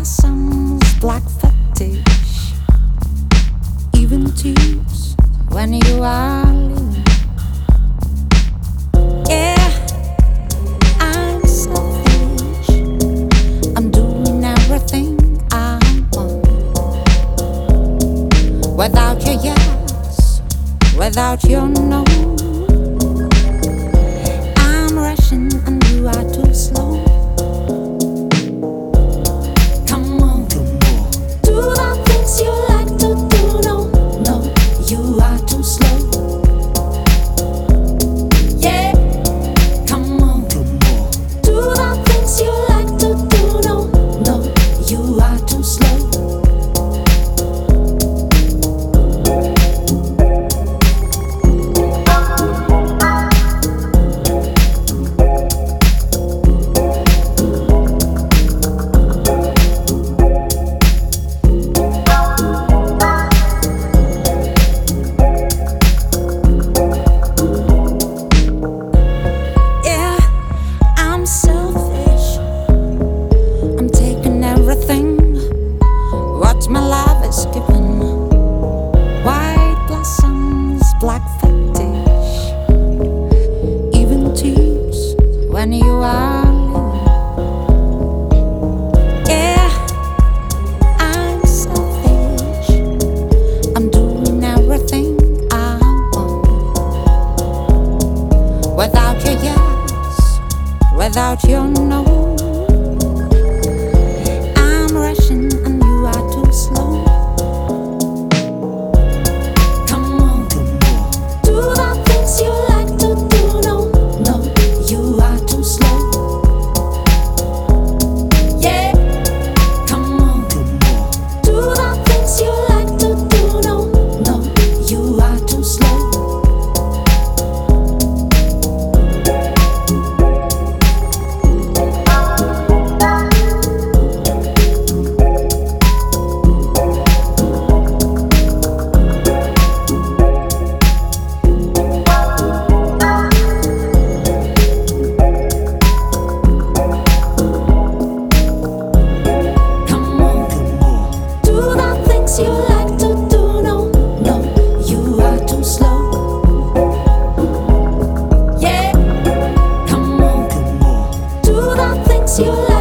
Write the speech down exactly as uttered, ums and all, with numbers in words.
blossoms, black fetish, even tears when you are leaving. Yeah, I'm selfish. I'm doing everything I want without your yes, without your no. I'm rushing and you are too slow. My life is given white blossoms, black fetish, even tears when you are leaving. Yeah, I'm selfish. I'm doing everything I want without your yes, without your no. I'm rushing and you are too slow. Come on, do the things you like to do. No, no, you are too slow. Yeah, come on, do the things you like to do. No, no, you are too slow. You like to do, no, no, you are too slow. Yeah, come on, do the things you like.